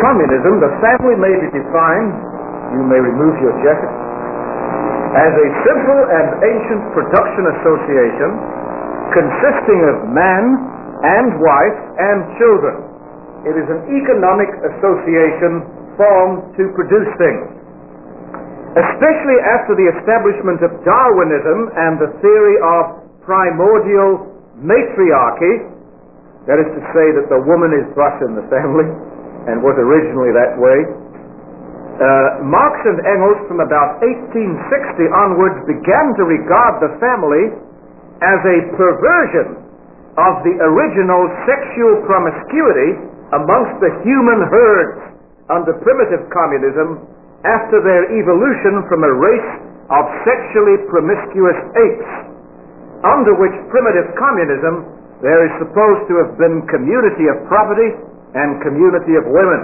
communism, the family may be defined, you may remove your jacket, as a simple and ancient production association consisting of man and wife and children. It is an economic association formed to produce things. Especially after the establishment of Darwinism and the theory of primordial matriarchy, that is to say that the woman is boss in the family, and was originally that way, Marx and Engels from about 1860 onwards began to regard the family as a perversion of the original sexual promiscuity amongst the human herds under primitive communism after their evolution from a race of sexually promiscuous apes, under which primitive communism there is supposed to have been community of property and community of women.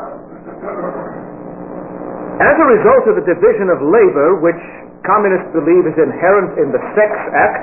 As a result of the division of labor, which communists believe is inherent in the sex act,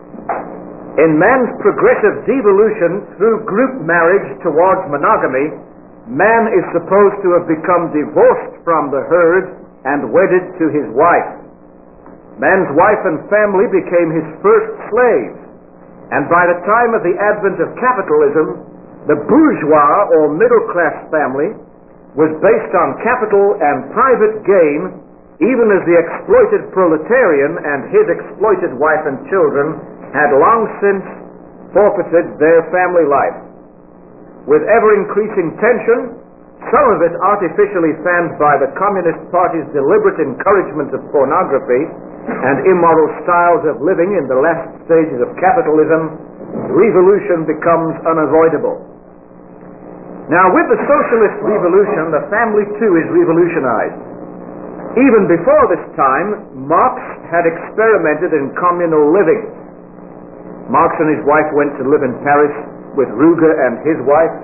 in man's progressive devolution through group marriage towards monogamy, man is supposed to have become divorced from the herd and wedded to his wife. Man's wife and family became his first slaves, and by the time of the advent of capitalism, the bourgeois or middle-class family was based on capital and private gain, even as the exploited proletarian and his exploited wife and children had long since forfeited their family life. With ever-increasing tension, some of it artificially fanned by the Communist Party's deliberate encouragement of pornography and immoral styles of living in the last stages of capitalism, revolution becomes unavoidable. Now, with the socialist revolution, the family too is revolutionized. Even before this time, Marx had experimented in communal living. Marx and his wife went to live in Paris with Ruger and his wife.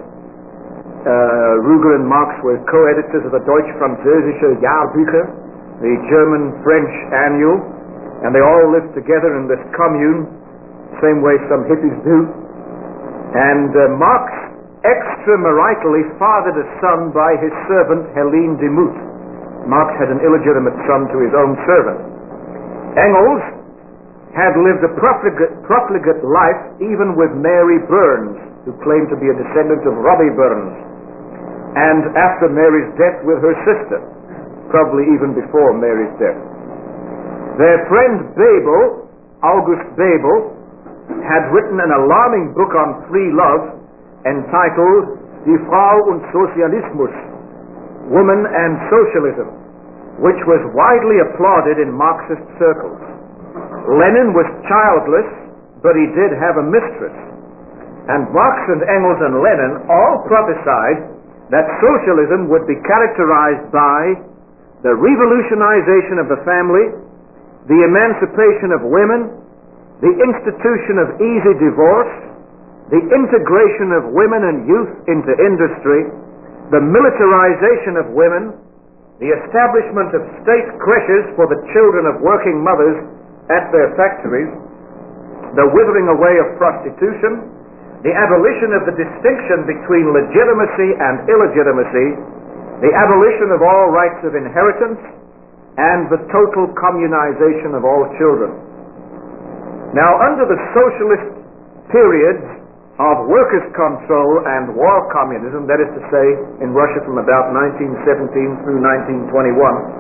Ruger and Marx were co-editors of the Deutsch-Französische Jahrbücher, the German-French annual, and they all lived together in this commune, same way some hippies do. And Marx extramaritally fathered a son by his servant Helene de Moot. Marx had an illegitimate son to his own servant. Engels had lived a profligate life even with Mary Burns, who claimed to be a descendant of Robbie Burns, and after Mary's death with her sister, probably even before Mary's death. Their friend Bebel, August Bebel, had written an alarming book on free love entitled Die Frau und Sozialismus, Woman and Socialism, which was widely applauded in Marxist circles. Lenin was childless, but he did have a mistress. And Marx and Engels and Lenin all prophesied that socialism would be characterized by the revolutionization of the family, the emancipation of women, the institution of easy divorce, the integration of women and youth into industry, the militarization of women, the establishment of state creches for the children of working mothers at their factories, the withering away of prostitution, the abolition of the distinction between legitimacy and illegitimacy, the abolition of all rights of inheritance, and the total communization of all children. Now, under the socialist periods of workers' control and war communism, that is to say, in Russia from about 1917 through 1921,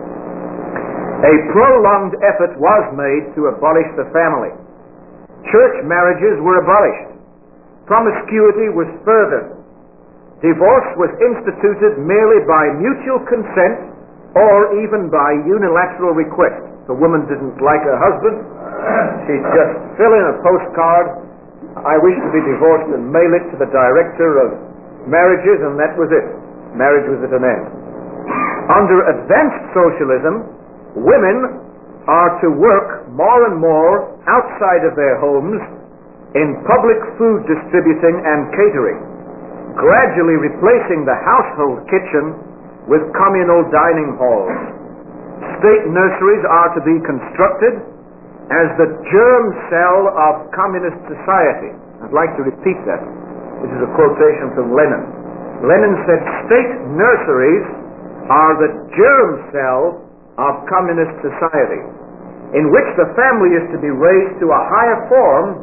a prolonged effort was made to abolish the family. Church marriages were abolished. Promiscuity was furthered. Divorce was instituted merely by mutual consent or even by unilateral request. The woman didn't like her husband, she'd just fill in a postcard, I wish to be divorced, and mail it to the director of marriages, and that was it. Marriage was at an end. Under advanced socialism, women are to work more and more outside of their homes in public food distributing and catering, gradually replacing the household kitchen with communal dining halls. State nurseries are to be constructed as the germ cell of communist society. I'd like to repeat that. This is a quotation from Lenin. Lenin said state nurseries are the germ cell of communist society, in which the family is to be raised to a higher form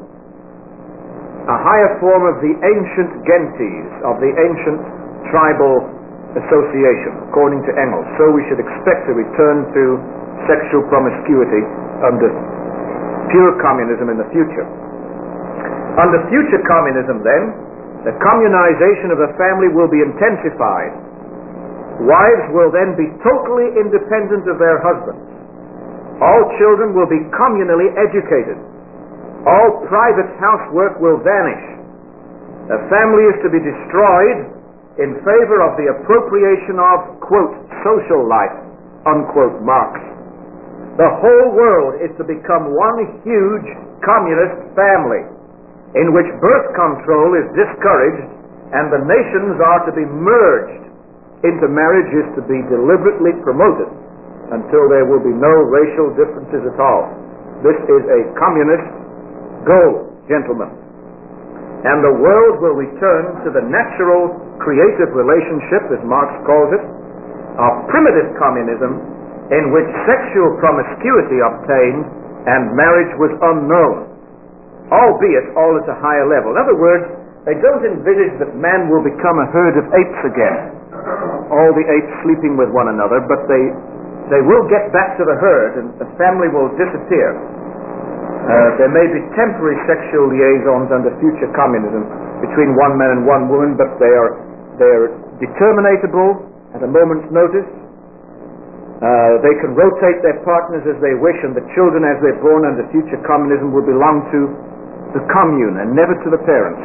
of the ancient gentes, of the ancient tribal association, according to Engels. So we should expect a return to sexual promiscuity under pure communism in the future. Under future communism, then, the communization of the family will be intensified. Wives will then be totally independent of their husbands. All children will be communally educated. All private housework will vanish. The family is to be destroyed in favor of the appropriation of, quote, social life, unquote, Marx. The whole world is to become one huge communist family, in which birth control is discouraged and the nations are to be merged into marriages to be deliberately promoted until there will be no racial differences at all. This is a communist goal, gentlemen. And the world will return to the natural creative relationship, as Marx calls it, of primitive communism, in which sexual promiscuity obtained and marriage was unknown, albeit all at a higher level. In other words, they don't envisage that man will become a herd of apes again, all the apes sleeping with one another, but they will get back to the herd and the family will disappear. There may be temporary sexual liaisons under future communism between one man and one woman, but they're determinatable at a moment's notice. They can rotate their partners as they wish, and the children as they're born under future communism will belong to the commune and never to the parents.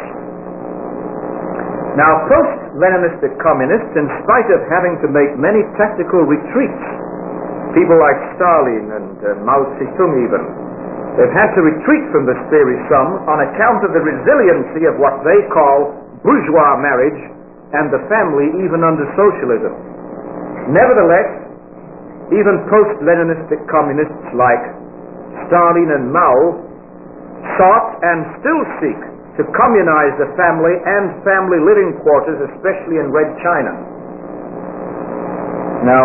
Now, post-Leninistic communists, in spite of having to make many tactical retreats, people like Stalin and Mao Zedong even, they've had to retreat from this theory some on account of the resiliency of what they call bourgeois marriage and the family even under socialism. Nevertheless, even post-Leninistic communists like Stalin and Mao sought and still seek to communize the family and family living quarters, especially in Red China. Now,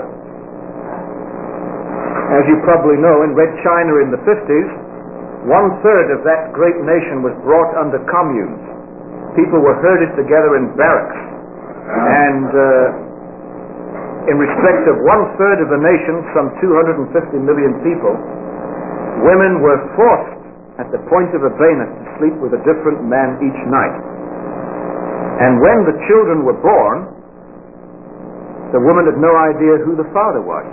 as you probably know, in Red China in the 50s, 1/3 of that great nation was brought under communes. People were herded together in barracks, and in respect of 1/3 of the nation, some 250 million people, women were forced at the point of a bayonet to sleep with a different man each night. And when the children were born, the woman had no idea who the father was.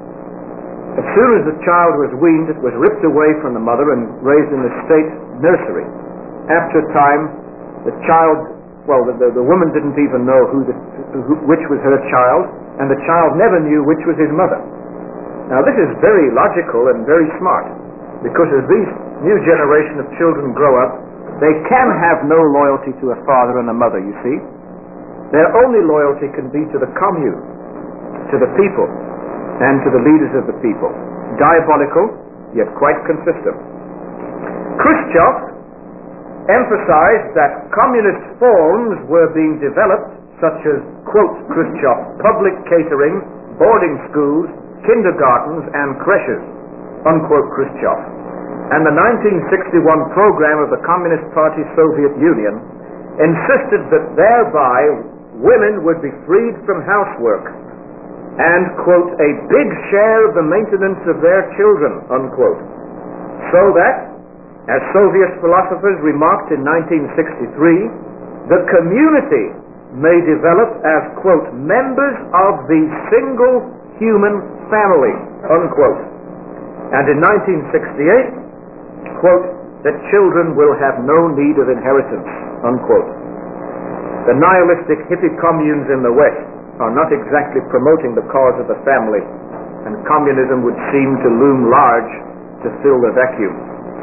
As soon as the child was weaned, it was ripped away from the mother and raised in the state nursery. After a time, the child, the woman didn't even know which was her child, and the child never knew which was his mother. Now, this is very logical and very smart, because as these new generation of children grow up, they can have no loyalty to a father and a mother, you see. Their only loyalty can be to the commune, to the people, and to the leaders of the people. Diabolical, yet quite consistent. Khrushchev emphasized that communist forms were being developed, such as, quote, Khrushchev, public catering, boarding schools, kindergartens, and creches, unquote, Khrushchev. And the 1961 program of the Communist Party Soviet Union insisted that thereby women would be freed from housework and, quote, a big share of the maintenance of their children, unquote. So that, as Soviet philosophers remarked in 1963, the community may develop as, quote, members of the single human family, unquote. And in 1968, quote, that children will have no need of inheritance, unquote. The nihilistic hippie communes in the West are not exactly promoting the cause of the family, and communism would seem to loom large to fill the vacuum.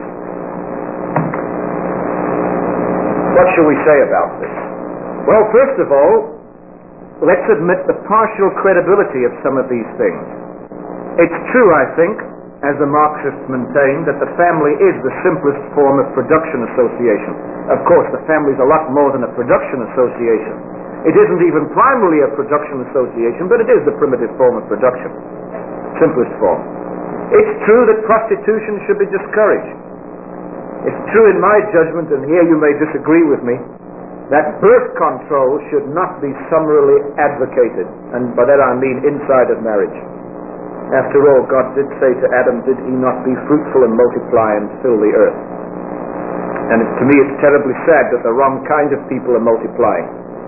What shall we say about this? Well, first of all, let's admit the partial credibility of some of these things. It's true, I think, as the Marxists maintain, that the family is the simplest form of production association. Of course, the family is a lot more than a production association. It isn't even primarily a production association, but it is the primitive form of production, simplest form. It's true that prostitution should be discouraged. It's true in my judgment, and here you may disagree with me, that birth control should not be summarily advocated, and by that I mean inside of marriage. After all, God did say to Adam, did he not be fruitful and multiply and fill the earth? And to me it's terribly sad that the wrong kind of people are multiplying,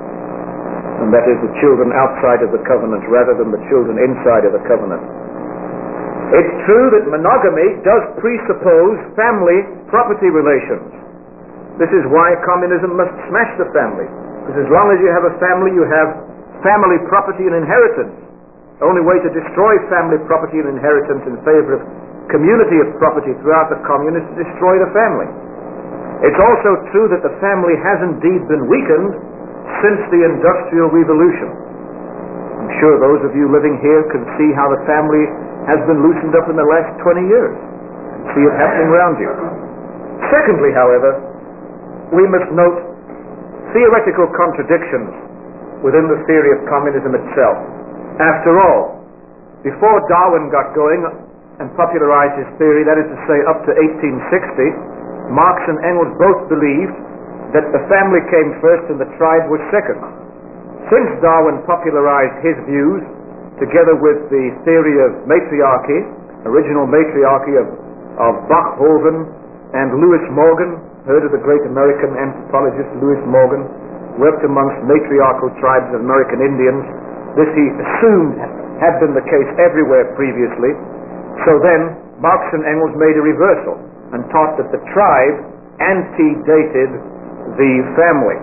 and that is the children outside of the covenant rather than the children inside of the covenant. It's true that monogamy does presuppose family property relations. This is why communism must smash the family, because as long as you have a family, you have family property and inheritance. The only way to destroy family property and inheritance in favor of community of property throughout the commune is to destroy the family. It's also true that the family has indeed been weakened since the Industrial Revolution. I'm sure those of you living here can see how the family has been loosened up in the last 20 years. See it happening around you. Secondly, however, we must note theoretical contradictions within the theory of communism itself. After all, before Darwin got going and popularized his theory, that is to say up to 1860, Marx and Engels both believed that the family came first and the tribe was second. Since Darwin popularized his views, together with the theory of matriarchy, original matriarchy of Bachhoven and Lewis Morgan, heard of the great American anthropologist Lewis Morgan, worked amongst matriarchal tribes of American Indians. This he assumed had been the case everywhere previously. So then Marx and Engels made a reversal and taught that the tribe antedated the family.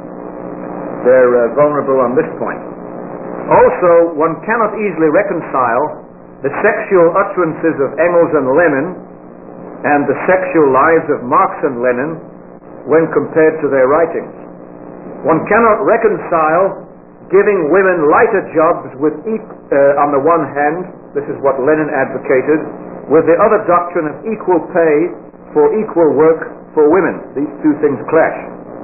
They're vulnerable on this point. Also, one cannot easily reconcile the sexual utterances of Engels and Lenin and the sexual lives of Marx and Lenin when compared to their writings. One cannot reconcile giving women lighter jobs with on the one hand, this is what Lenin advocated, with the other doctrine of equal pay for equal work for women. These two things clash.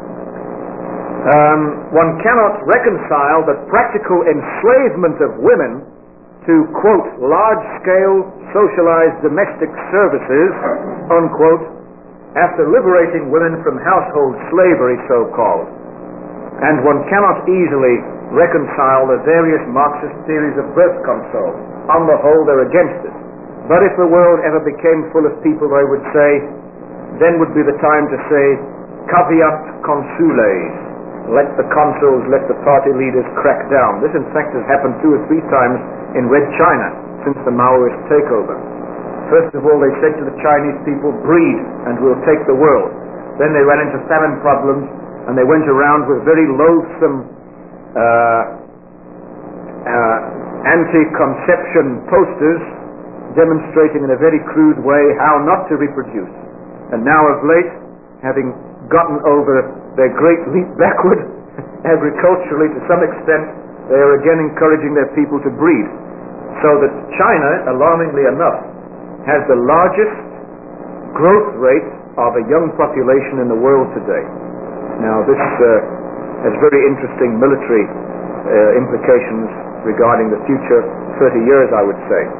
One cannot reconcile the practical enslavement of women to, quote, large-scale socialized domestic services, unquote, after liberating women from household slavery, so-called. And one cannot easily reconcile the various Marxist theories of birth control. On the whole, they're against it. But if the world ever became full of people, I would say, then would be the time to say, caveat consules. Let the consuls, let the party leaders crack down. This, in fact, has happened 2 or 3 times in Red China since the Maoist takeover. First of all, they said to the Chinese people, breed and we'll take the world. Then they ran into famine problems and they went around with very loathsome anti-conception posters demonstrating in a very crude way how not to reproduce. And now of late, having gotten over their great leap backward agriculturally to some extent, they are again encouraging their people to breed. So that China, alarmingly enough, has the largest growth rate of a young population in the world today. Now this has very interesting military implications regarding the future 30 years, I would say.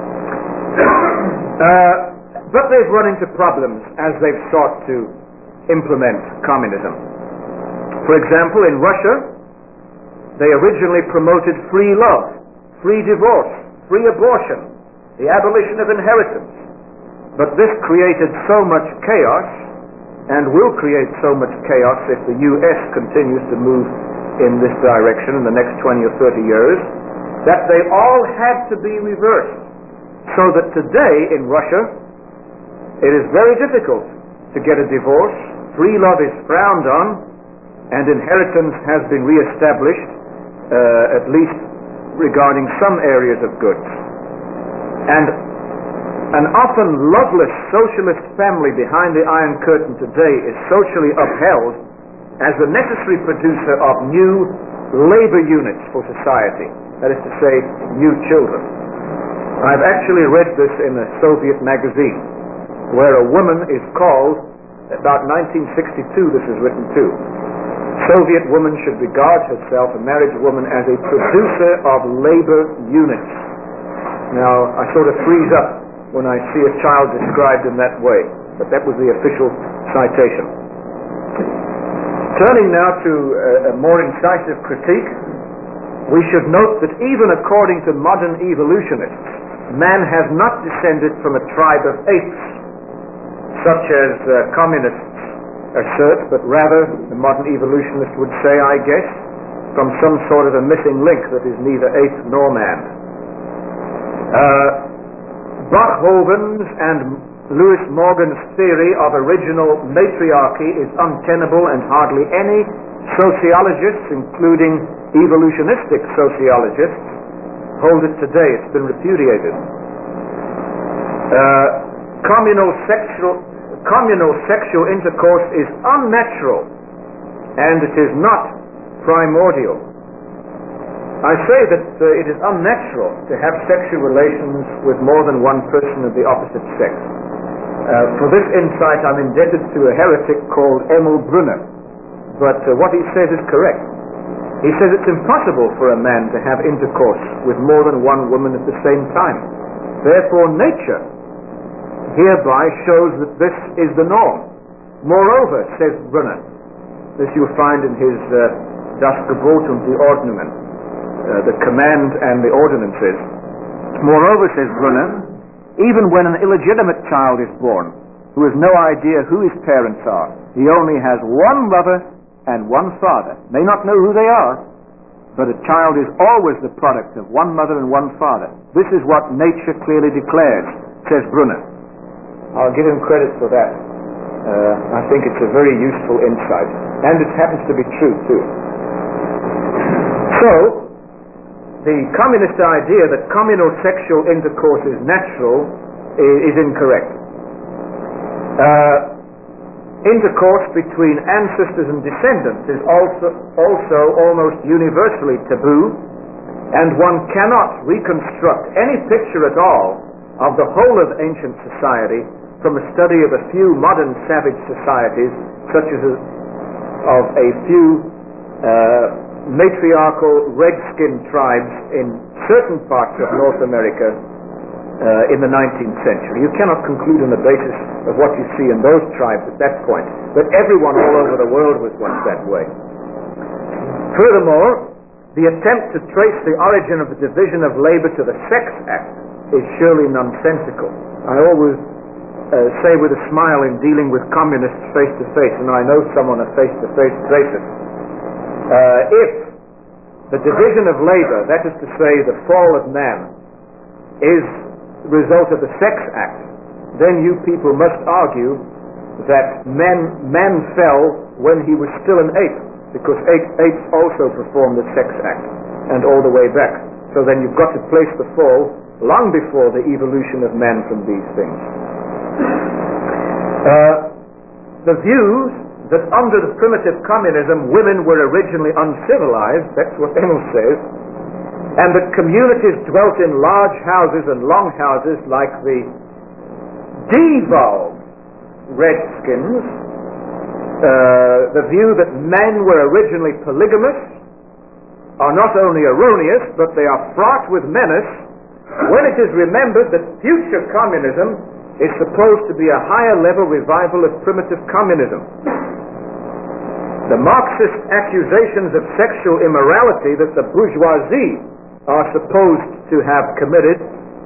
But they've run into problems as they've sought to implement communism. For example, in Russia, they originally promoted free love, free divorce, free abortion, the abolition of inheritance. But this created so much chaos, and will create so much chaos if the U.S. continues to move in this direction in the next 20 or 30 years, that they all had to be reversed. So that today in Russia, it is very difficult to get a divorce, free love is frowned on, and inheritance has been reestablished, at least regarding some areas of goods. And an often loveless socialist family behind the Iron Curtain today is socially upheld as the necessary producer of new labor units for society, that is to say, new children. I've actually read this in a Soviet magazine, where a woman is called, about 1962 this is written too, Soviet woman should regard herself, a married woman, as a producer of labor units. Now, I sort of freeze up when I see a child described in that way, but that was the official citation. Turning now to a more incisive critique, we should note that even according to modern evolutionists, man has not descended from a tribe of apes, such as communists assert, but rather, the modern evolutionist would say, I guess, from some sort of a missing link that is neither ape nor man. Bachhoven's and Lewis Morgan's theory of original matriarchy is untenable, and hardly any sociologists, including evolutionistic sociologists, hold it today. It's been repudiated. Communal sexual intercourse is unnatural, and it is not primordial. I say that it is unnatural to have sexual relations with more than one person of the opposite sex. For this insight, I'm indebted to a heretic called Emil Brunner, but what he says is correct. He says it's impossible for a man to have intercourse with more than one woman at the same time. Therefore, nature hereby shows that this is the norm. Moreover, says Brunner, this you'll find in his Das Gebot und die Ordnungen, the command and the ordinances. Moreover, says Brunner, even when an illegitimate child is born, who has no idea who his parents are, he only has one mother and one father, may not know who they are, but a child is always the product of one mother and one father. This is what nature clearly declares, says Brunner. I'll give him credit for that. I think it's a very useful insight, and it happens to be true too. So, the communist idea that communal sexual intercourse is natural is incorrect. Intercourse between ancestors and descendants is also almost universally taboo, and one cannot reconstruct any picture at all of the whole of ancient society from a study of a few modern savage societies, such as of a few matriarchal red-skinned tribes in certain parts of North America in the 19th century. You cannot conclude on the basis of what you see in those tribes at that point, but everyone all over the world was once that way. Furthermore, the attempt to trace the origin of the division of labor to the Sex Act is surely nonsensical. I always say with a smile in dealing with communists face to face, and I know some on a face-to-face basis, if the division of labor, that is to say the fall of man, is the result of the Sex Act, then you people must argue that man fell when he was still an ape, because apes also performed the Sex Act, and all the way back. So then you've got to place the fall long before the evolution of man from these things. The views that under the primitive communism women were originally uncivilized, that's what Emil says, and that communities dwelt in large houses and long houses like the devolved redskins, the view that men were originally polygamous, are not only erroneous, but they are fraught with menace when it is remembered that future communism is supposed to be a higher level revival of primitive communism. The Marxist accusations of sexual immorality that the bourgeoisie are supposed to have committed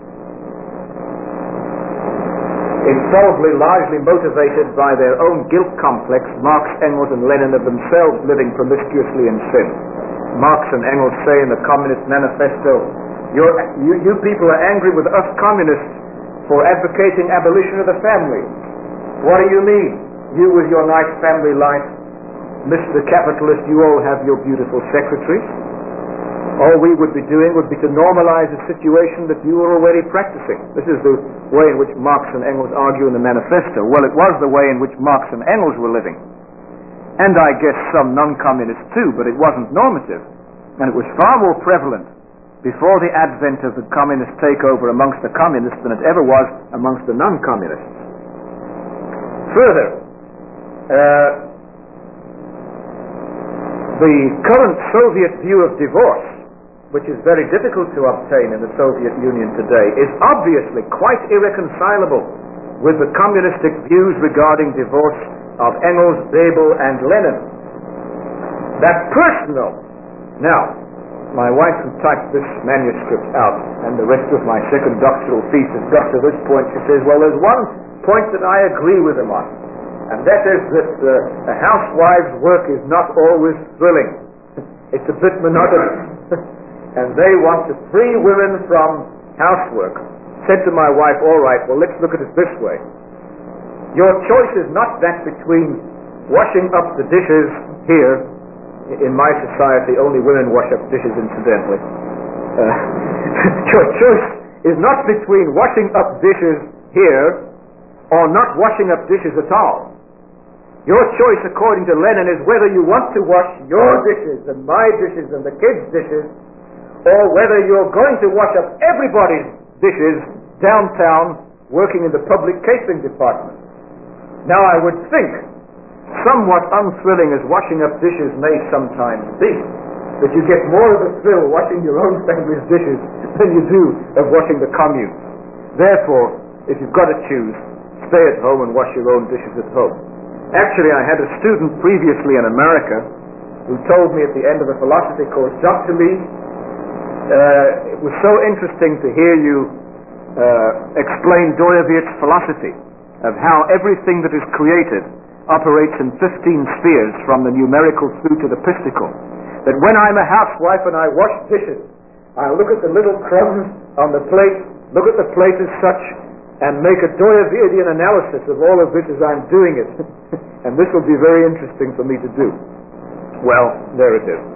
is probably largely motivated by their own guilt complex, Marx, Engels, and Lenin of themselves living promiscuously in sin. Marx and Engels say in the Communist Manifesto, you people are angry with us communists for advocating abolition of the family. What do you mean? You with your nice family life, Mr. Capitalist, you all have your beautiful secretaries. All we would be doing would be to normalize a situation that you are already practicing. This is the way in which Marx and Engels argue in the Manifesto. Well, it was the way in which Marx and Engels were living. And I guess some non-communists too, but it wasn't normative. And it was far more prevalent before the advent of the communist takeover amongst the communists than it ever was amongst the non-communists. Further, The current Soviet view of divorce, which is very difficult to obtain in the Soviet Union today, is obviously quite irreconcilable with the communistic views regarding divorce of Engels, Bebel, and Lenin. That personal. Now, my wife who typed this manuscript out and the rest of my second doctoral thesis got to this point. She says, well, there's one point that I agree with him on, and that is that a housewife's work is not always thrilling. It's a bit monotonous. And they want to free women from housework. Said to my wife, all right, well, let's look at it this way. Your choice is not that between washing up the dishes here. In my society, only women wash up dishes, incidentally. Your choice is not between washing up dishes here or not washing up dishes at all. Your choice, according to Lenin, is whether you want to wash your dishes and my dishes and the kids' dishes, or whether you're going to wash up everybody's dishes downtown working in the public catering department. Now, I would think somewhat unthrilling as washing up dishes may sometimes be, that you get more of a thrill washing your own family's dishes than you do of washing the commune. Therefore, if you've got to choose, stay at home and wash your own dishes at home. Actually, I had a student previously in America who told me at the end of the philosophy course, Dr. Lee, it was so interesting to hear you explain Doyevitch's philosophy of how everything that is created operates in 15 spheres from the numerical through to the pistical. That when I'm a housewife and I wash dishes, I look at the little crumbs on the plate, look at the plate as such, and make a Doyevitian analysis of all of this as I'm doing it. And this will be very interesting for me to do. Well, there it is.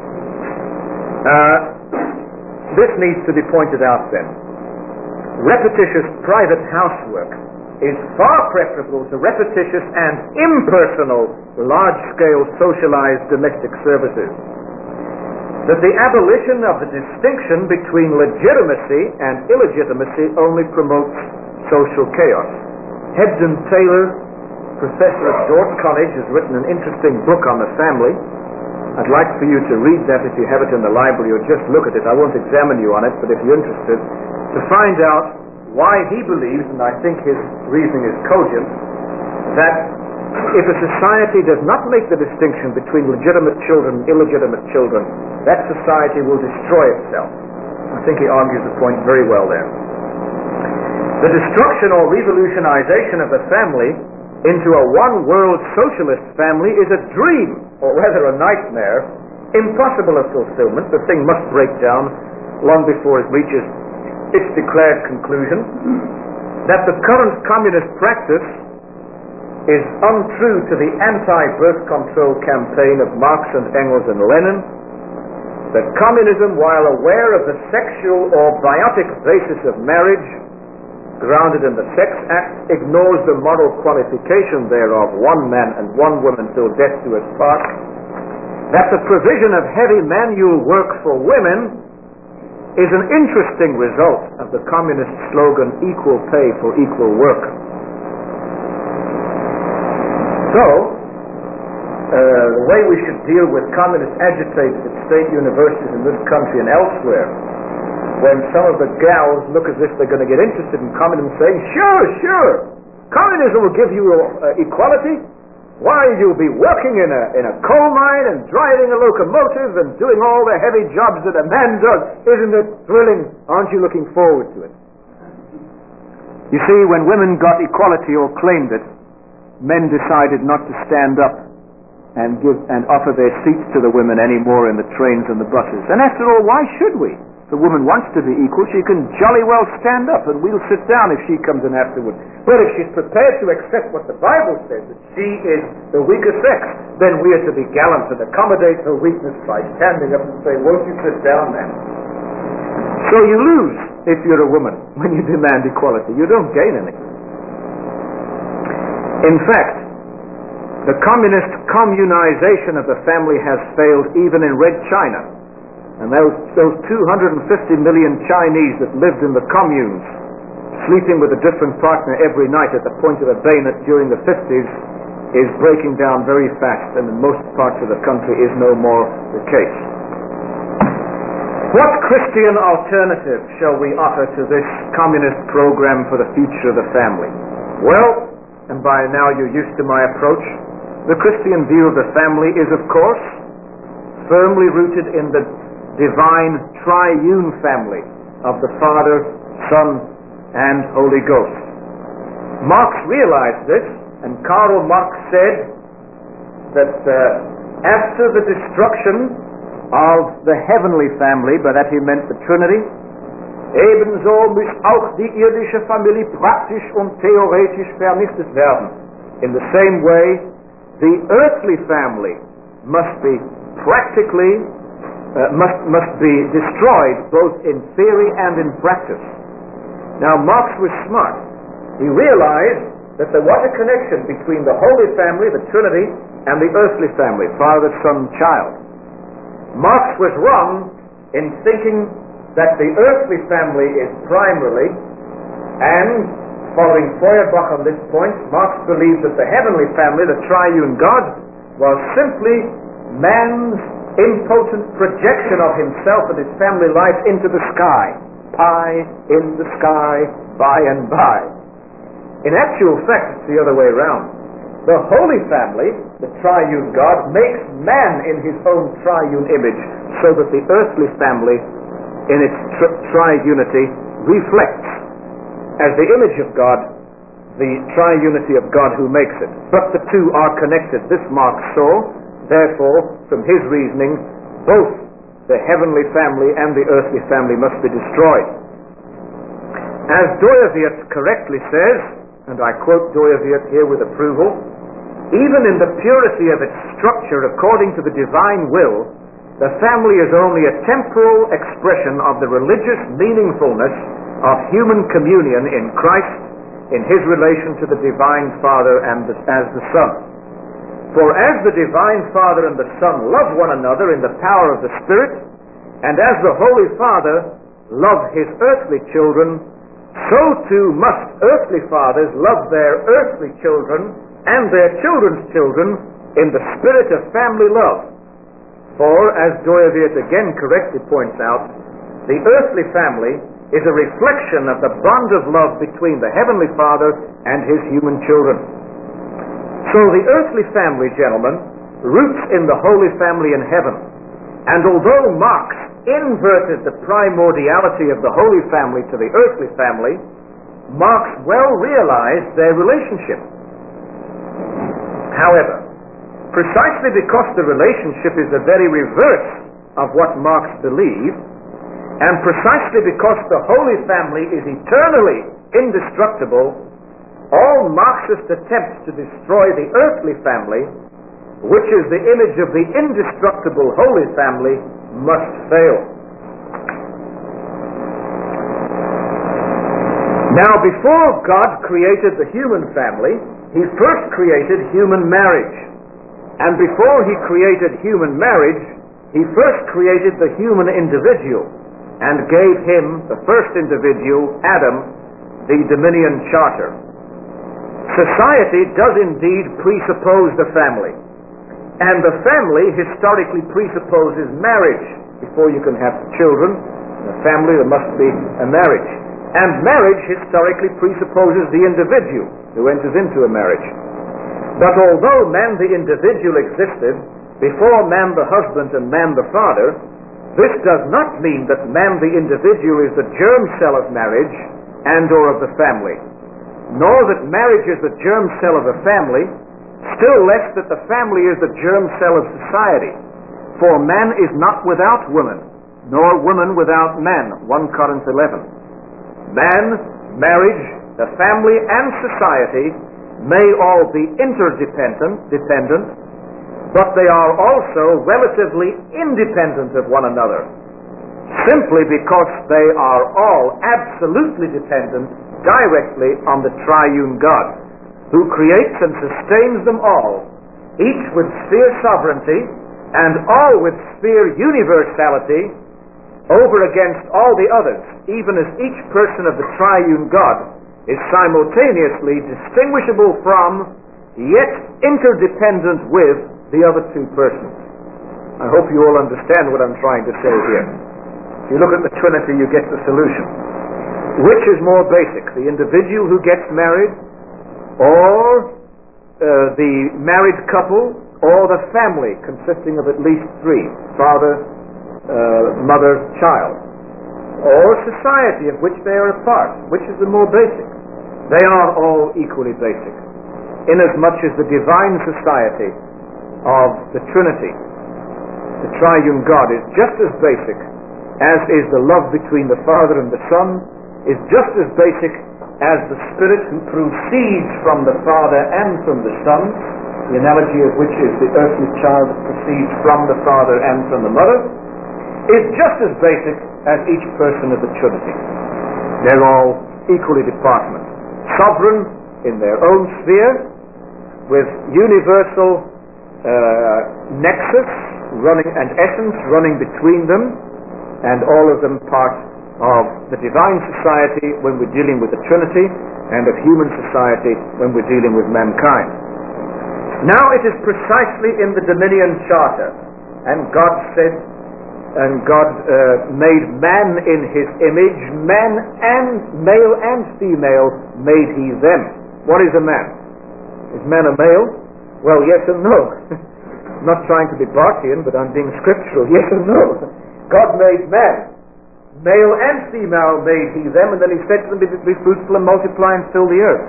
This needs to be pointed out then. Repetitious private housework is far preferable to repetitious and impersonal large-scale socialized domestic services. That the abolition of the distinction between legitimacy and illegitimacy only promotes social chaos. Hebden Taylor, professor at Dordt College, has written an interesting book on the family. I'd like for you to read that if you have it in the library, or just look at it. I won't examine you on it, but if you're interested, to find out why he believes, and I think his reasoning is cogent, that if a society does not make the distinction between legitimate children and illegitimate children, that society will destroy itself. I think he argues the point very well there. The destruction or revolutionization of the family into a one-world socialist family is a dream, or rather a nightmare, impossible of fulfillment. The thing must break down long before it reaches its declared conclusion. That the current communist practice is untrue to the anti-birth control campaign of Marx and Engels and Lenin. That communism, while aware of the sexual or biotic basis of marriage, grounded in the Sex Act, ignores the moral qualification thereof, one man and one woman till death do us part. That the provision of heavy manual work for women is an interesting result of the communist slogan, equal pay for equal work. So, the way we should deal with communist agitators at state universities in this country and elsewhere, when some of the gals look as if they're going to get interested in communism, saying, sure, communism will give you equality. Why, you'll be working in a coal mine and driving a locomotive and doing all the heavy jobs that a man does. Isn't it thrilling? Aren't you looking forward to it? You see, when women got equality or claimed it, men decided not to stand up and offer their seats to the women anymore in the trains and the buses. And after all, why should we? If a woman wants to be equal, she can jolly well stand up, and we'll sit down if she comes in afterward. But if she's prepared to accept what the Bible says, that she is the weaker sex, then we are to be gallant and accommodate her weakness by standing up and say, won't you sit down then? So you lose if you're a woman when you demand equality. You don't gain anything. In fact, the communist communization of the family has failed even in Red China. And those 250 million Chinese that lived in the communes, sleeping with a different partner every night at the point of a bayonet during the 50s, is breaking down very fast, and in most parts of the country is no more the case. What Christian alternative shall we offer to this communist program for the future of the family? Well, and by now you're used to my approach, the Christian view of the family is, of course, firmly rooted in the divine triune family of the Father, Son, and Holy Ghost. Marx realized this, and Karl Marx said that after the destruction of the heavenly family, by that he meant the Trinity, ebenso muss auch die irdische Familie praktisch und theoretisch vernichtet werden. In the same way, the earthly family must be practically, must be destroyed both in theory and in practice. Now Marx was smart. He realized that there was a connection between the Holy Family, the Trinity, and the earthly family, Father, Son, Child. Marx was wrong in thinking that the earthly family is primarily, and following Feuerbach on this point, Marx believed that the heavenly family, the triune God, was simply man's impotent projection of himself and his family life into the sky. Pie in the sky, by and by. In actual fact, it's the other way around. The Holy Family, the triune God, makes man in his own triune image, so that the earthly family, in its triunity, reflects, as the image of God, the triunity of God who makes it. But the two are connected. This Marx saw, therefore, from his reasoning, both the heavenly family and the earthly family must be destroyed. As Doyeviet correctly says, and I quote Doyeviet here with approval, even in the purity of its structure according to the divine will, the family is only a temporal expression of the religious meaningfulness of human communion in Christ in his relation to the divine Father and as the Son. For as the divine Father and the Son love one another in the power of the Spirit, and as the Holy Father loved his earthly children, so too must earthly fathers love their earthly children and their children's children in the spirit of family love. For, as Doyeviet again correctly points out, the earthly family is a reflection of the bond of love between the Heavenly Father and his human children. So the earthly family, gentlemen, roots in the Holy Family in heaven. And although Marx inverted the primordiality of the Holy Family to the earthly family, Marx well realized their relationship. However, precisely because the relationship is the very reverse of what Marx believed, and precisely because the Holy Family is eternally indestructible, all Marxist attempts to destroy the earthly family, which is the image of the indestructible Holy Family, must fail. Now, before God created the human family, he first created human marriage. And before he created human marriage, he first created the human individual and gave him, the first individual, Adam, the dominion charter. Society does indeed presuppose the family. And the family historically presupposes marriage. Before you can have children, in a family there must be a marriage. And marriage historically presupposes the individual who enters into a marriage. But although man the individual existed before man the husband and man the father, this does not mean that man the individual is the germ cell of marriage and or of the family, nor that marriage is the germ cell of a family, still less that the family is the germ cell of society. For man is not without woman, nor woman without man, 1 Corinth 11. Man, marriage, the family, and society may all be interdependent, but they are also relatively independent of one another, simply because they are all absolutely dependent directly on the triune God, who creates and sustains them all, each with sphere sovereignty and all with sphere universality over against all the others, even as each person of the triune God is simultaneously distinguishable from yet interdependent with the other two persons. I hope you all understand what I'm trying to say here. If you look at the Trinity, you get the solution. Which is more basic, the individual who gets married, or the married couple, or the family consisting of at least three, father, mother, child, or society of which they are a part? Which is the more basic? They are all equally basic, inasmuch as the divine society of the Trinity, the triune God, is just as basic as is the love between the Father and the Son, is just as basic as the Spirit who proceeds from the Father and from the Son, the analogy of which is the earthly child that proceeds from the Father and from the Mother, is just as basic as each person of the Trinity. They're all equally department, sovereign in their own sphere, with universal nexus running and essence running between them, and all of them part of the divine society when we're dealing with the Trinity, and of human society when we're dealing with mankind. Now it is precisely in the Dominion Charter, and God said, and God made man in his image, man and male and female made he them. What is a man? Is man a male? Well, yes and no. I'm not trying to be Barthian, but I'm being scriptural. Yes and no. God made man. Male and female made he them, and then he said to them, be fruitful and multiply and fill the earth.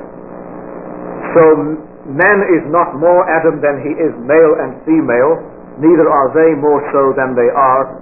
So man is not more Adam than he is male and female, neither are they more so than they are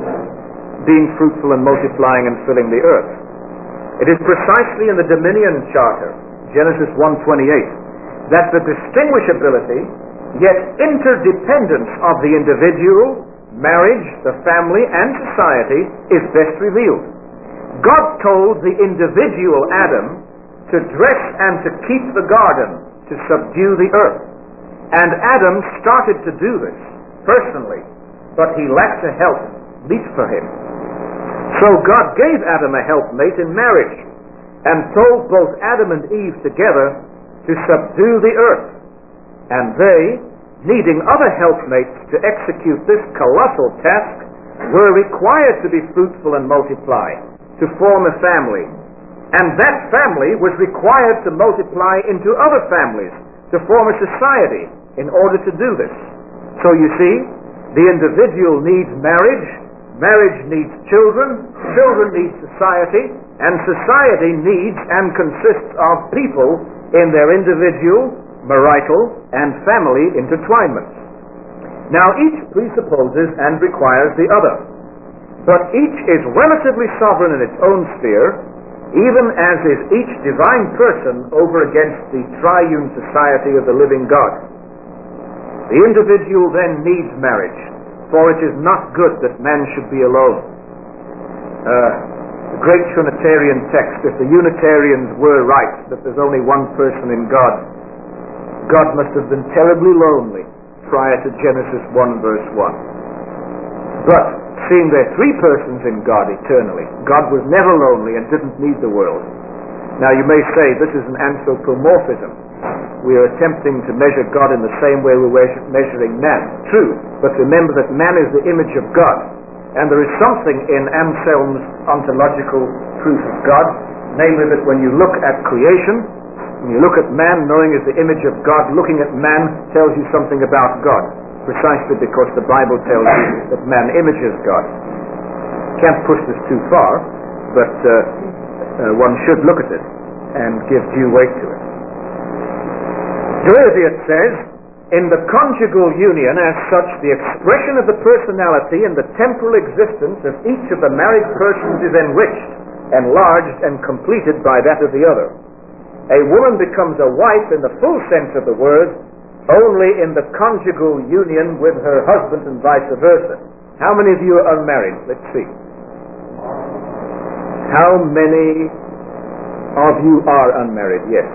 being fruitful and multiplying and filling the earth. It is precisely in the Dominion Charter, Genesis 1:28, that the distinguishability, yet interdependence of the individual, marriage, the family, and society is best revealed. God told the individual Adam to dress and to keep the garden, to subdue the earth. And Adam started to do this personally, but he lacked a helpmeet for him. So God gave Adam a helpmate in marriage, and told both Adam and Eve together to subdue the earth. And they, needing other helpmates to execute this colossal task, were required to be fruitful and multiply, to form a family. And that family was required to multiply into other families, to form a society in order to do this. So you see, the individual needs marriage, marriage needs children, children need society, and society needs and consists of people in their individual, marital, and family intertwinements. Now each presupposes and requires the other, but each is relatively sovereign in its own sphere, even as is each divine person over against the triune society of the living God. The individual then needs marriage, for it is not good that man should be alone. The great Trinitarian text, if the Unitarians were right, that there's only one person in God, God must have been terribly lonely prior to Genesis 1 verse 1. But, seeing there are three persons in God eternally, God was never lonely and didn't need the world. Now you may say this is an anthropomorphism. We are attempting to measure God in the same way we're measuring man. True, but remember that man is the image of God. And there is something in Anselm's ontological proof of God, namely that when you look at creation, when you look at man, knowing as the image of God, looking at man tells you something about God, precisely because the Bible tells you that man images God. Can't push this too far, but one should look at it and give due weight to it. Joviat says, in the conjugal union as such, the expression of the personality and the temporal existence of each of the married persons is enriched, enlarged, and completed by that of the other. A woman becomes a wife in the full sense of the word only in the conjugal union with her husband and vice versa. How many of you are unmarried? Let's see. How many of you are unmarried? Yes.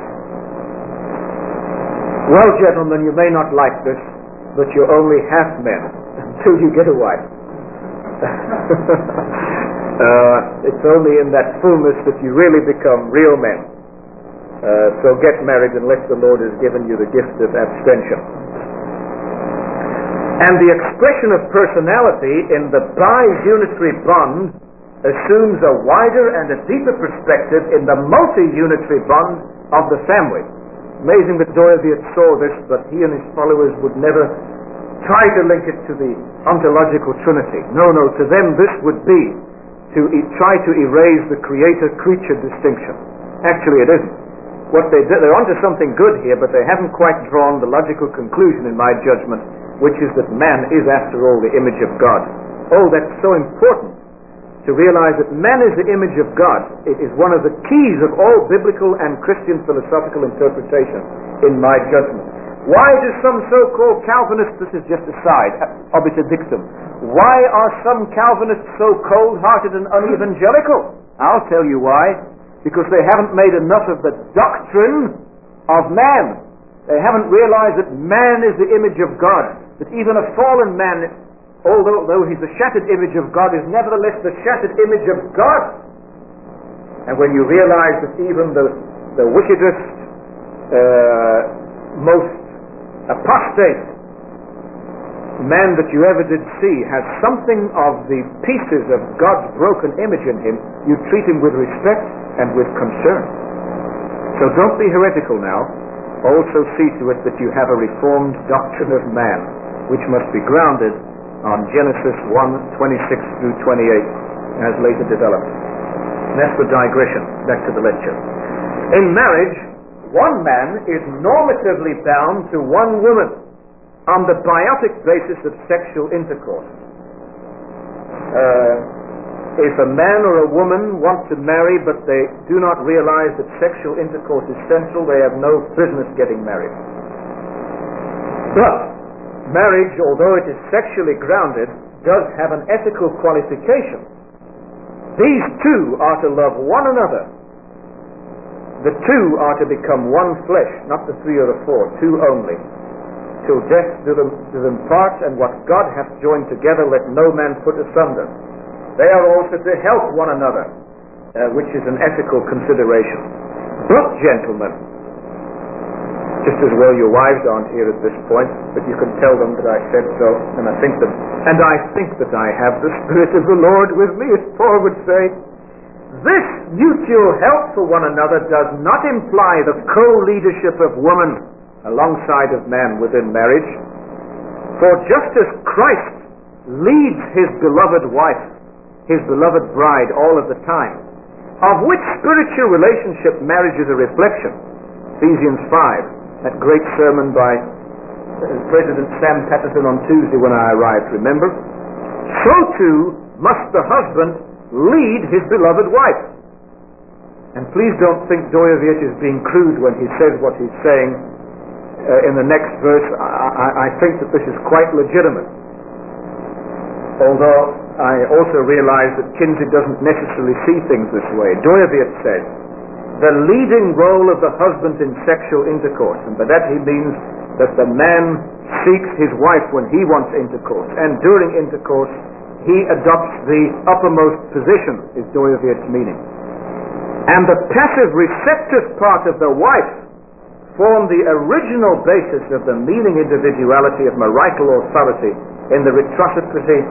Well, gentlemen, you may not like this, but you're only half men until you get a wife. It's only in that fullness that you really become real men. So get married unless the Lord has given you the gift of abstention. And the expression of personality in the bi-unitary bond assumes a wider and a deeper perspective in the multi-unitary bond of the family. Amazing that Diogenes saw this, but he and his followers would never try to link it to the ontological Trinity. No, to them this would be to try to erase the creator-creature distinction. Actually, it isn't. They're onto something good here, but they haven't quite drawn the logical conclusion, in my judgment, which is that man is, after all, the image of God. Oh, that's so important to realize that man is the image of God. It is one of the keys of all biblical and Christian philosophical interpretation, in my judgment. Why do some so-called Calvinists, this is just a side, obiter dictum, why are some Calvinists so cold-hearted and unevangelical? I'll tell you why. Because they haven't made enough of the doctrine of man. They haven't realized that man is the image of God. That even a fallen man, although he's the shattered image of God, is nevertheless the shattered image of God. And when you realize that even the wickedest, most apostate man that you ever did see has something of the pieces of God's broken image in him, you treat him with respect and with concern. So don't be heretical now. Also see to it that you have a reformed doctrine of man, which must be grounded on Genesis 1:26 through 28, as later developed. And that's the digression. Back to the lecture. In marriage, one man is normatively bound to one woman on the biotic basis of sexual intercourse. If a man or a woman want to marry but they do not realize that sexual intercourse is central, they have no business getting married. But marriage, although it is sexually grounded, does have an ethical qualification. These two are to love one another. The two are to become one flesh, not the three or the four, two only. Till death do them part, and what God hath joined together let no man put asunder. They are also to help one another, which is an ethical consideration. But, gentlemen, just as well your wives aren't here at this point, but you can tell them that I said so, and I think that I have the Spirit of the Lord with me, as Paul would say. This mutual help for one another does not imply the co-leadership of woman alongside of man within marriage. For just as Christ leads his beloved wife, his beloved bride, all of the time, of which spiritual relationship marriage is a reflection, Ephesians 5, that great sermon by President Sam Patterson on Tuesday when I arrived, remember? So too must the husband lead his beloved wife. And please don't think Diogenes is being crude when he says what he's saying in the next verse. I think that this is quite legitimate. Although I also realize that Kinsey doesn't necessarily see things this way. Diogenes says, the leading role of the husband in sexual intercourse, and by that he means that the man seeks his wife when he wants intercourse, and during intercourse he adopts the uppermost position, is Diogenes' meaning. And the passive receptive part of the wife form the original basis of the meaning individuality of marital authority in the retrocitory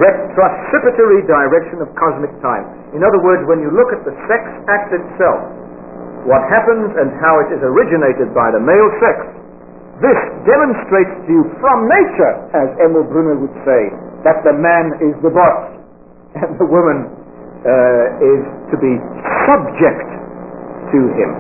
direction of cosmic time. In other words, when you look at the sex act itself, what happens and how it is originated by the male sex, this demonstrates to you from nature, as Emil Brunner would say, that the man is the boss and the woman is to be subject to him.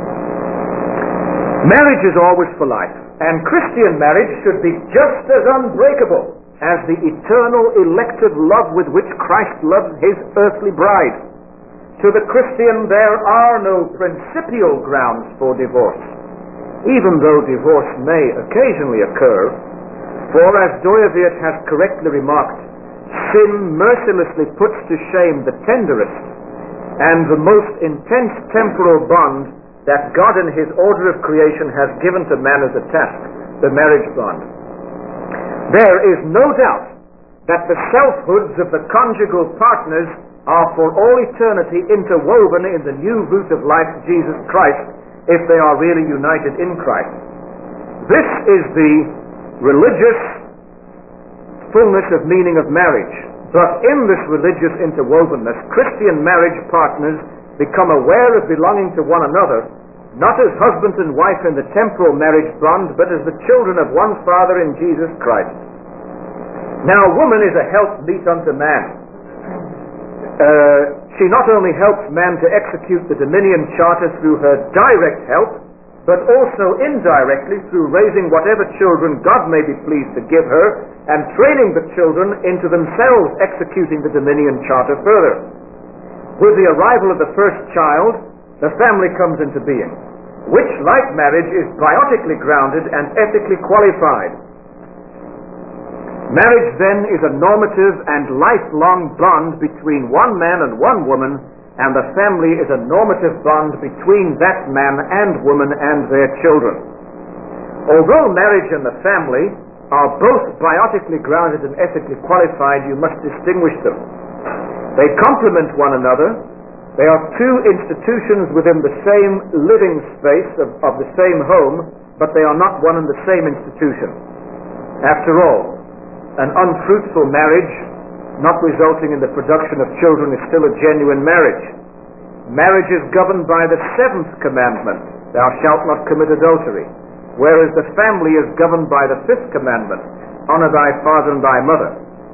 Marriage is always for life, and Christian marriage should be just as unbreakable as the eternal elective love with which Christ loves his earthly bride. To the Christian there are no principial grounds for divorce, even though divorce may occasionally occur, for as Diogenes has correctly remarked, sin mercilessly puts to shame the tenderest and the most intense temporal bond that God in his order of creation has given to man as a task, the marriage bond. There is no doubt that the selfhoods of the conjugal partners are for all eternity interwoven in the new root of life, Jesus Christ, if they are really united in Christ. This is the religious fullness of meaning of marriage. But in this religious interwovenness, Christian marriage partners become aware of belonging to one another, not as husband and wife in the temporal marriage bond, but as the children of one Father in Jesus Christ. Now, woman is a helpmeet unto man. She not only helps man to execute the dominion charter through her direct help, but also indirectly through raising whatever children God may be pleased to give her, and training the children into themselves executing the dominion charter further. With the arrival of the first child, the family comes into being, which, like marriage, is biotically grounded and ethically qualified. Marriage, then, is a normative and lifelong bond between one man and one woman, and the family is a normative bond between that man and woman and their children. Although marriage and the family are both biotically grounded and ethically qualified, you must distinguish them. They complement one another. They are two institutions within the same living space of the same home, but they are not one and the same institution. After all, an unfruitful marriage, not resulting in the production of children, is still a genuine marriage. Marriage is governed by the 7th commandment, thou shalt not commit adultery, whereas the family is governed by the 5th commandment, honor thy father and thy mother.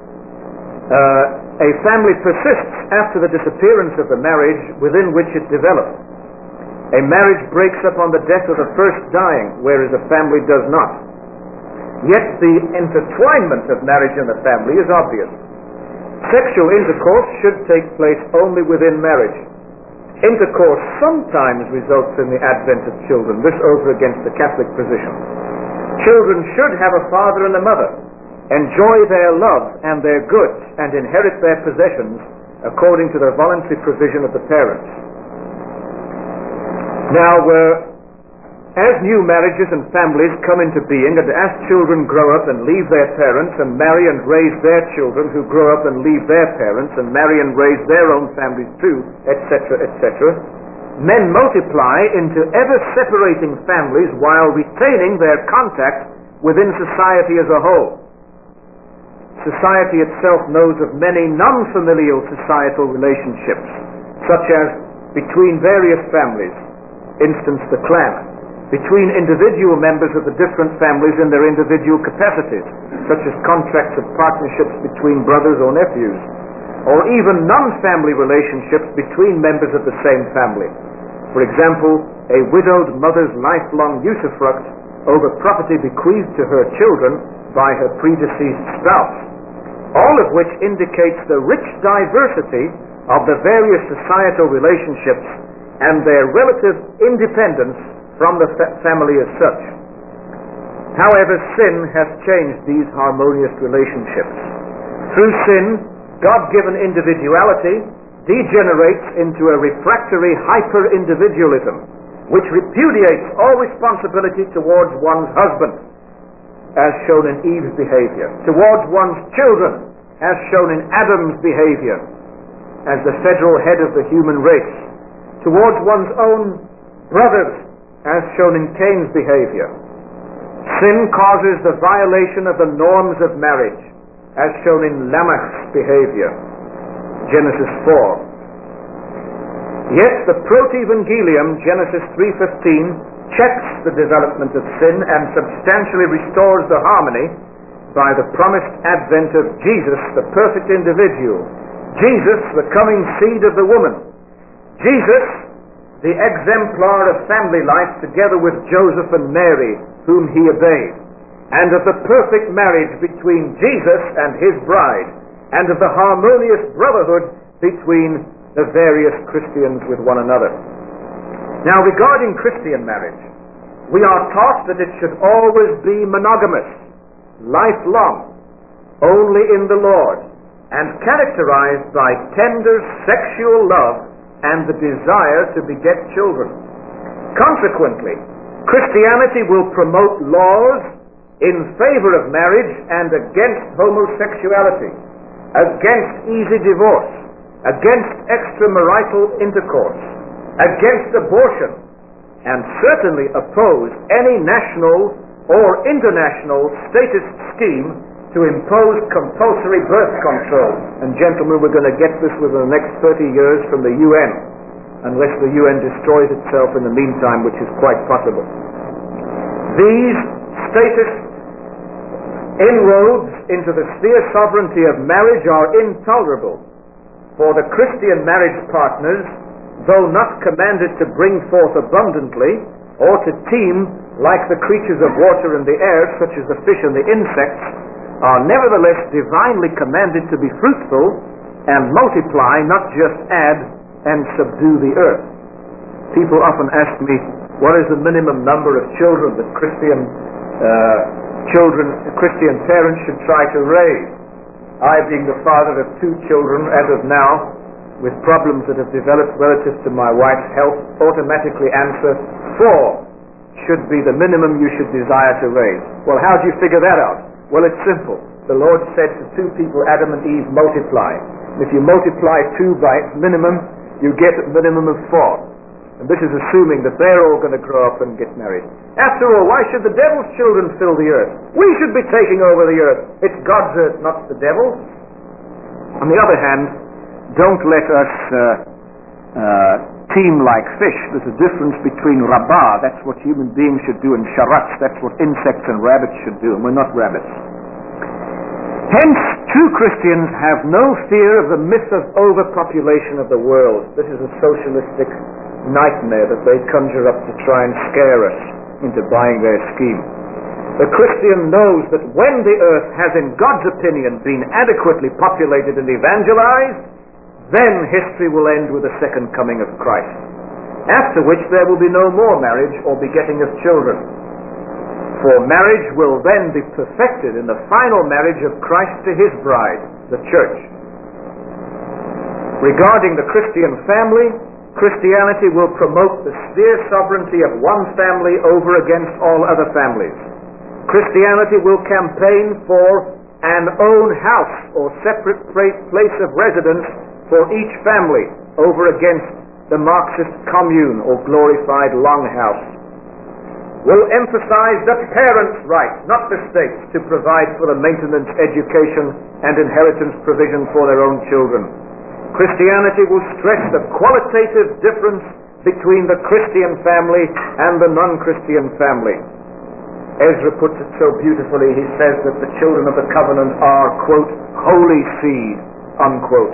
A family persists after the disappearance of the marriage within which it developed. A marriage breaks up on the death of the first dying, whereas a family does not. Yet the intertwinement of marriage and the family is obvious. Sexual intercourse should take place only within marriage. Intercourse sometimes results in the advent of children, this over against the Catholic position. Children should have a father and a mother, enjoy their love and their goods, and inherit their possessions according to the voluntary provision of the parents. Now, as new marriages and families come into being, and as children grow up and leave their parents and marry and raise their children who grow up and leave their parents and marry and raise their own families too, etc., etc., men multiply into ever-separating families while retaining their contact within society as a whole. Society itself knows of many non-familial societal relationships, such as between various families, instance the clan, between individual members of the different families in their individual capacities, such as contracts of partnerships between brothers or nephews, or even non-family relationships between members of the same family. For example, a widowed mother's lifelong usufruct over property bequeathed to her children by her predeceased spouse, all of which indicates the rich diversity of the various societal relationships and their relative independence from the family as such. However, sin has changed these harmonious relationships. Through sin, God-given individuality degenerates into a refractory hyper-individualism, which repudiates all responsibility towards one's husband, as shown in Eve's behavior, towards one's children, as shown in Adam's behavior, as the federal head of the human race, towards one's own brothers, as shown in Cain's behavior. Sin causes the violation of the norms of marriage, as shown in Lamech's behavior, Genesis 4. Yet the Protevangelium, Genesis 3:15, checks the development of sin and substantially restores the harmony by the promised advent of Jesus, the perfect individual. Jesus, the coming seed of the woman. Jesus, the exemplar of family life, together with Joseph and Mary, whom he obeyed, and of the perfect marriage between Jesus and his bride, and of the harmonious brotherhood between the various Christians with one another. Now, regarding Christian marriage, we are taught that it should always be monogamous, lifelong, only in the Lord, and characterized by tender sexual love and the desire to beget children. Consequently, Christianity will promote laws in favor of marriage and against homosexuality, against easy divorce, against extramarital intercourse, against abortion, and certainly oppose any national or international statist scheme to impose compulsory birth control. And gentlemen, we're going to get this within the next 30 years from the UN, unless the UN destroys itself in the meantime, which is quite possible. These statist inroads into the sphere sovereignty of marriage are intolerable, for the Christian marriage partners, though not commanded to bring forth abundantly, or to teem like the creatures of water and the air, such as the fish and the insects, are nevertheless divinely commanded to be fruitful and multiply, not just add and subdue the earth. People often ask me, what is the minimum number of children that Christian parents should try to raise? I, being the father of 2 children as of now, with problems that have developed relative to my wife's health, automatically answer 4 should be the minimum you should desire to raise. Well, how do you figure that out? Well, it's simple. The Lord said to 2 people, Adam and Eve, multiply. And if you multiply 2 by its minimum, you get a minimum of 4. And this is assuming that they're all going to grow up and get married. After all, why should the devil's children fill the earth? We should be taking over the earth. It's God's earth, not the devil's. On the other hand, don't let us teem like fish. There's a difference between rabah, that's what human beings should do, and sharatz, that's what insects and rabbits should do, and we're not rabbits. Hence, true Christians have no fear of the myth of overpopulation of the world. This is a socialistic nightmare that they conjure up to try and scare us into buying their scheme. The Christian knows that when the earth has, in God's opinion, been adequately populated and evangelized, then history will end with the second coming of Christ, after which there will be no more marriage or begetting of children. For marriage will then be perfected in the final marriage of Christ to his bride, the church. Regarding the Christian family, Christianity will promote the sphere sovereignty of one family over against all other families. Christianity will campaign for an own house or separate place of residence for each family over against the Marxist commune or glorified longhouse. Will emphasize the parents' right, not the state's, to provide for the maintenance, education, and inheritance provision for their own children. Christianity will stress the qualitative difference between the Christian family and the non-Christian family. Ezra puts it so beautifully. He says that the children of the covenant are, quote, holy seed, unquote.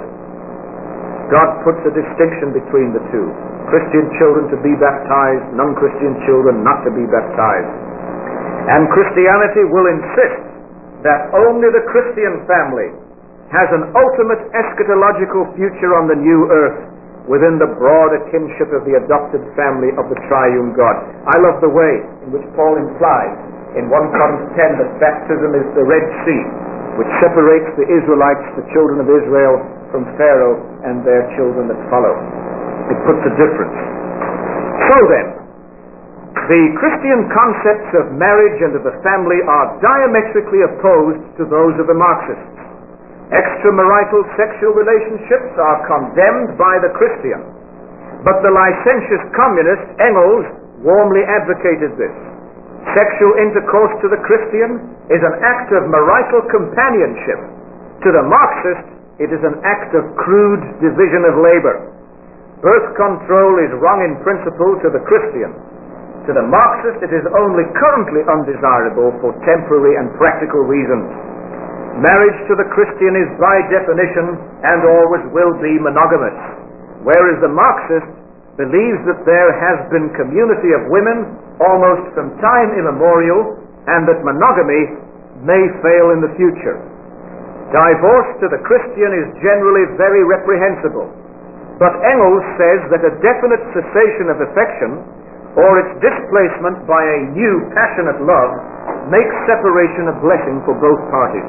God puts a distinction between the two. Christian children to be baptized, non-Christian children not to be baptized. And Christianity will insist that only the Christian family has an ultimate eschatological future on the new earth within the broader kinship of the adopted family of the triune God. I love the way in which Paul implies in 1 Corinthians 10 that baptism is the Red Sea, which separates the Israelites, the children of Israel, from Pharaoh and their children that follow. It puts a difference. So then, the Christian concepts of marriage and of the family are diametrically opposed to those of the Marxists. Extramarital sexual relationships are condemned by the Christian, but the licentious communist Engels warmly advocated this. Sexual intercourse to the Christian is an act of marital companionship. To the Marxist, it is an act of crude division of labor. Birth control is wrong in principle to the Christian. To the Marxist, it is only currently undesirable for temporary and practical reasons. Marriage to the Christian is by definition and always will be monogamous, whereas the Marxist believes that there has been community of women almost from time immemorial and that monogamy may fail in the future. Divorce to the Christian is generally very reprehensible, but Engels says that a definite cessation of affection or its displacement by a new passionate love makes separation a blessing for both parties.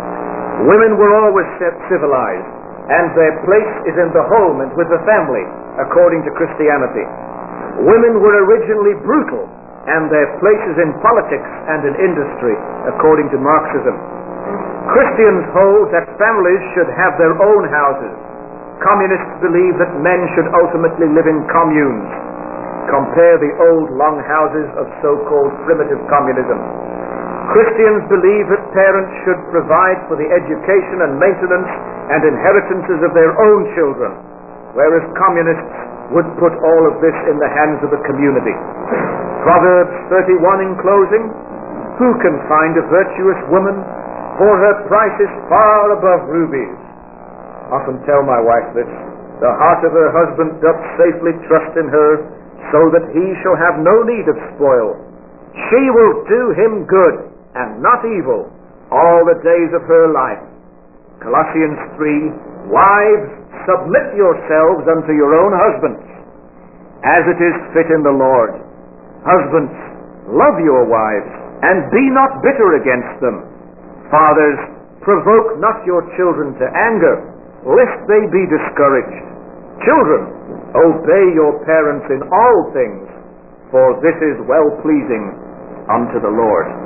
Women were always civilized, and their place is in the home and with the family, according to Christianity. Women were originally brutal, and their place is in politics and in industry, according to Marxism. Christians hold that families should have their own houses. Communists believe that men should ultimately live in communes. Compare the old longhouses of so-called primitive communism. Christians believe that parents should provide for the education and maintenance and inheritances of their own children, whereas communists would put all of this in the hands of the community. Proverbs 31 in closing, who can find a virtuous woman? For her price is far above rubies. Often tell my wife this. The heart of her husband doth safely trust in her, so that he shall have no need of spoil. She will do him good, and not evil, all the days of her life. Colossians 3, wives, submit yourselves unto your own husbands, as it is fit in the Lord. Husbands, love your wives, and be not bitter against them. Fathers, provoke not your children to anger, lest they be discouraged. Children, obey your parents in all things, for this is well-pleasing unto the Lord.